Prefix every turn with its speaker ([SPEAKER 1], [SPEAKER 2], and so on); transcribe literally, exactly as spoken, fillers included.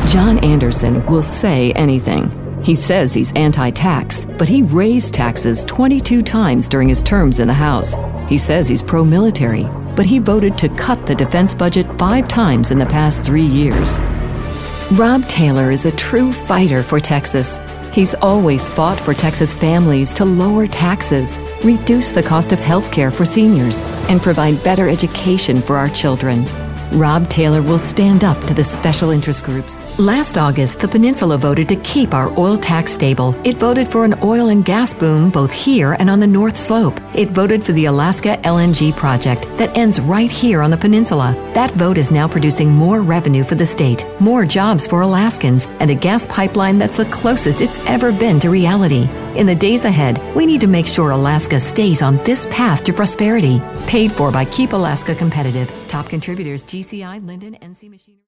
[SPEAKER 1] John Anderson will say anything. He says he's anti-tax, but he raised taxes twenty-two times during his terms in the House. He says he's pro-military, but he voted to cut the defense budget five times in the past three years. Rob Taylor is a true fighter for Texas. He's always fought for Texas families to lower taxes, reduce the cost of health care for seniors, and provide better education for our children. Rob Taylor will stand up to the special interest groups. Last August, the Peninsula voted to keep our oil tax stable. It voted for an oil and gas boom both here and on the North Slope. It voted for the Alaska L N G project that ends right here on the Peninsula. That vote is now producing more revenue for the state, more jobs for Alaskans, and a gas pipeline that's the closest it's ever been to reality. In the days ahead, we need to make sure Alaska stays on this path to prosperity. Paid for by Keep Alaska Competitive. Top contributors G C I, Linden, N C Machinery.